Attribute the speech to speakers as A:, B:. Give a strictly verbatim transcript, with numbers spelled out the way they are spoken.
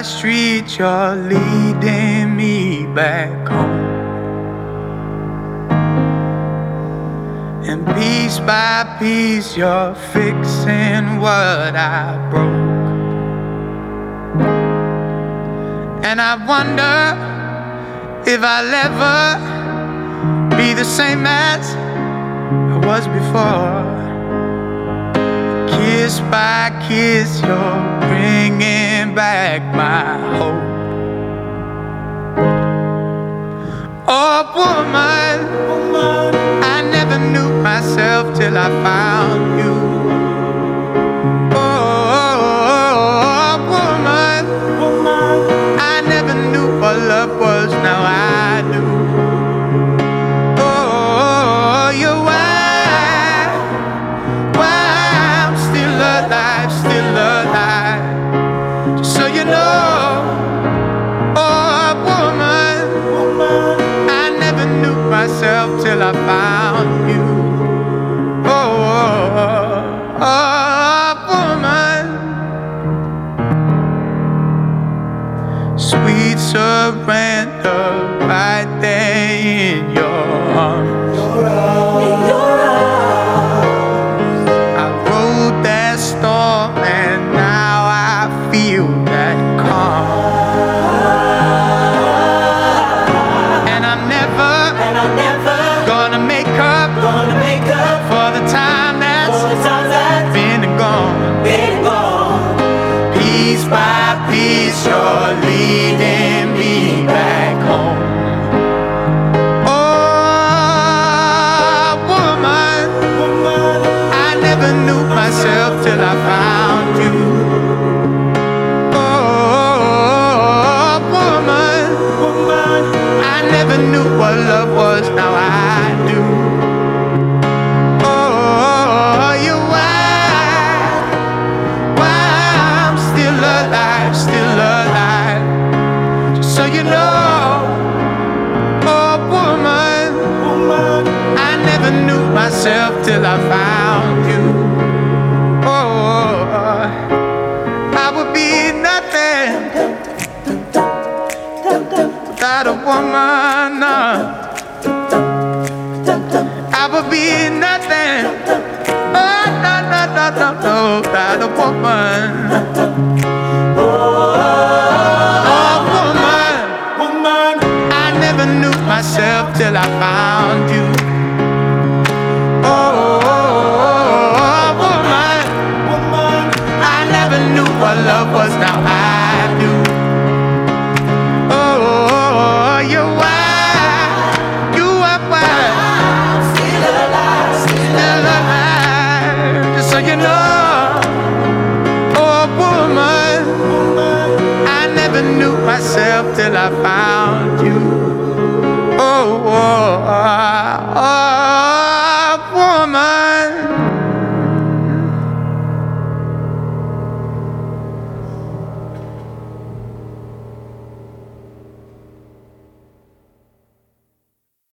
A: by street, you're leading me back home. And piece by piece, you're fixing what I broke. And I wonder if I'll ever be the same as I was before. Kiss by kiss, you're bringing back my hope. Oh woman, woman, I never knew myself till I found you. Oh woman, woman, I never knew what love was, now I do. Oh, you're why, why I'm still alive, still alive. Just so you know, oh woman, woman, I never knew myself till I found you. Oh, oh, oh woman, sweet surrender right there in your arms. In your arms. I rode that storm and now I feel that calm. And I'm never, and I'm never gonna make up, gonna make up for the time that's, for the time that's been and gone, been and gone. Piece by piece, you're leading me back home. Oh, woman, woman, I never knew myself till I found you. Oh, woman, woman, I never knew what love was, now I do. Oh, you're why, why I'm still alive, still alive. Just so you know, oh woman, woman, I never knew myself till I found you. Oh, I would be nothing without a woman. No. I would be nothing, oh no, no, no, no, no, without a woman. Oh woman, woman, I never knew myself till I found you. Oh woman, woman, I never knew what love was, now I do. Oh, you're why, you are why I'm still alive, still alive. Just so you know, oh woman, woman, I never knew myself till I found you. Oh, oh, oh, oh.